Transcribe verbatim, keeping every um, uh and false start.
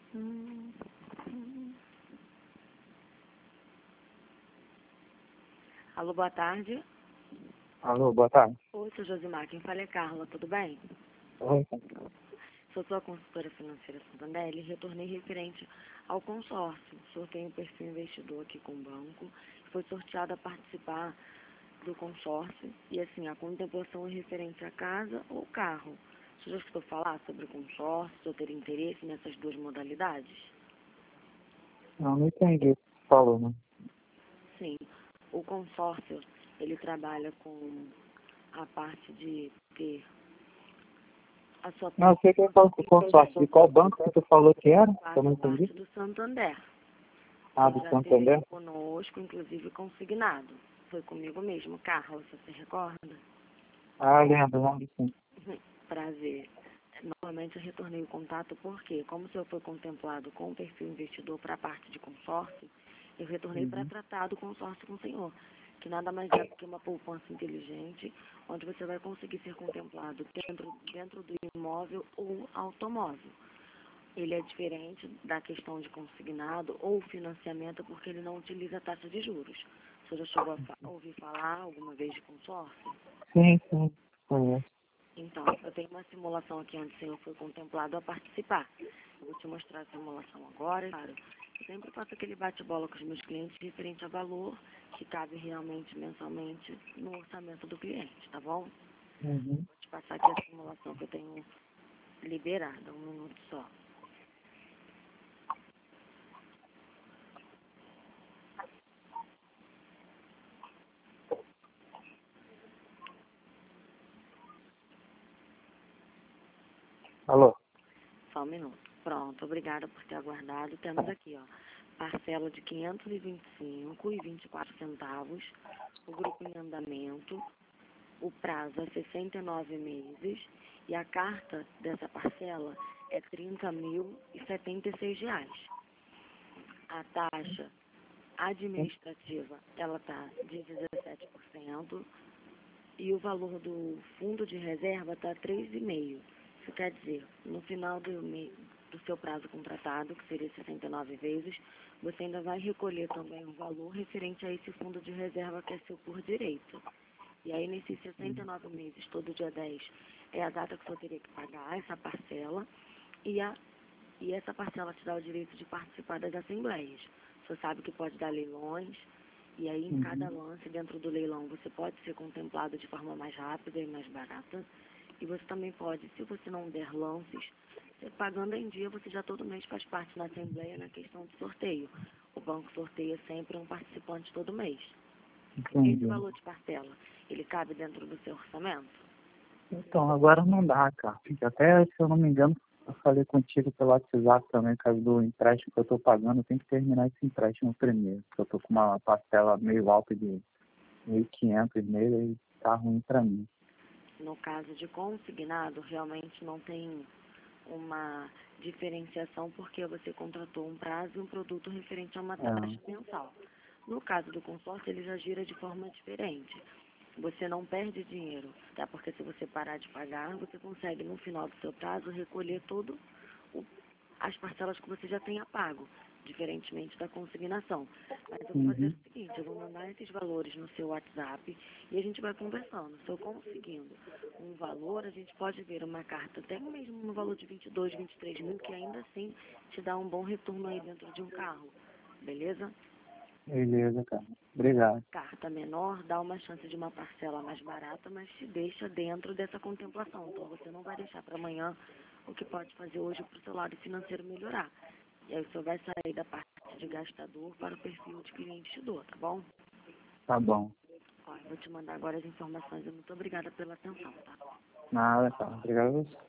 Hum, hum. Alô, boa tarde. Alô, boa tarde. Oi, sou Josimar. Quem fala é Carla, tudo bem? Oi. Sou sua consultora financeira Santander e retornei referente ao consórcio. O senhor tem um perfil investidor aqui com o banco. Foi sorteado a participar do consórcio. E assim, a contemplação é referente à casa ou carro. O senhor já escutou falar sobre o consórcio? O senhor teria interesse nessas duas modalidades? Não, não entendi o que você falou, né? Sim. O consórcio, ele trabalha com a parte de ter a sua Não, eu sei que eu falo com o consórcio. De qual banco que tu falou que era? Que eu não parte entendi. do Santander. Ah, Ele do já Santander? teve conosco, inclusive consignado. Foi comigo mesmo, Carla, você se recorda? Ah, lembro, lembro sim. Prazer. Novamente eu retornei o contato porque, como o senhor foi contemplado com o perfil investidor para a parte de consórcio, eu retornei para Uhum. tratar do consórcio com o senhor, que nada mais é do que uma poupança inteligente, onde você vai conseguir ser contemplado dentro, dentro do imóvel ou automóvel. Ele é diferente da questão de consignado ou financiamento porque ele não utiliza taxa de juros. O senhor já chegou a fa- ouvir falar alguma vez de consórcio? Sim, sim. Conheço. Então, eu tenho uma simulação aqui onde o senhor foi contemplado a participar. Eu vou te mostrar a simulação agora. Claro, eu sempre faço aquele bate-bola com os meus clientes referente a valor que cabe realmente mensalmente no orçamento do cliente, tá bom? Uhum. Vou te passar aqui a simulação que eu tenho liberada, um minuto só. Alô? Só um minuto. Pronto, obrigada por ter aguardado. Temos aqui, ó, parcela de quinhentos e vinte e cinco reais e vinte e quatro centavos, o grupo em andamento, o prazo é sessenta e nove meses e a carta dessa parcela é trinta mil e setenta e seis reais. A taxa administrativa, ela está de dezessete por cento e o valor do fundo de reserva está três vírgula cinco por cento. Isso quer dizer, no final do, mês, do seu prazo contratado, que seria sessenta e nove vezes, você ainda vai recolher também um valor referente a esse fundo de reserva que é seu por direito. E aí, nesses sessenta e nove meses, todo dia dez, é a data que você teria que pagar essa parcela e, a, e essa parcela te dá o direito de participar das assembleias. Você sabe que pode dar leilões, e aí em Uhum. cada lance dentro do leilão você pode ser contemplado de forma mais rápida e mais barata. E você também pode, se você não der lances, você pagando em dia, você já todo mês faz parte na assembleia na questão de sorteio. O banco sorteia sempre um participante todo mês. Esse Entendi. valor de parcela, ele cabe dentro do seu orçamento? Então, agora não dá, cara. Até, se eu não me engano, eu falei contigo pelo WhatsApp também, caso do empréstimo que eu tô pagando, eu tenho que terminar esse empréstimo primeiro, porque eu tô com uma parcela meio alta de mil e quinhentos nele e tá ruim pra mim. No caso de consignado, realmente não tem uma diferenciação porque você contratou um prazo e um produto referente a uma taxa É. mensal. No caso do consórcio, ele já gira de forma diferente. Você não perde dinheiro, tá? Porque se você parar de pagar, você consegue, no final do seu prazo, recolher todo o, as parcelas que você já tenha pago, diferentemente da consignação. Mas eu vou fazer Uhum. o seguinte, eu vou mandar esses valores no seu WhatsApp e a gente vai conversando. Se eu conseguindo um valor, a gente pode ver uma carta, até mesmo no valor de vinte e dois, vinte e três mil, que ainda assim te dá um bom retorno aí dentro de um carro. Beleza? Beleza, cara. Obrigado. Carta menor dá uma chance de uma parcela mais barata, mas te deixa dentro dessa contemplação. Então você não vai deixar para amanhã o que pode fazer hoje para o seu lado financeiro melhorar. E aí você vai sair da parte de gastador para o perfil de cliente te dou, tá bom? Tá bom. Ó, eu vou te mandar agora as informações. Muito obrigada pela atenção, tá? Nada, cara. Obrigado a você.